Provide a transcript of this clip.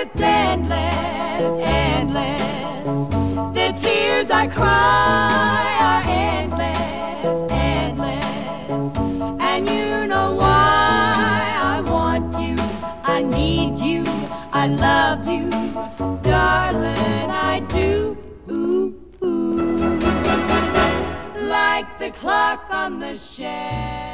it's endless, endless. The tears I cry are endless, endless. And you know why I want you, I need you, I love you, darling, I do. Ooh, ooh. Like the clock on the shelf.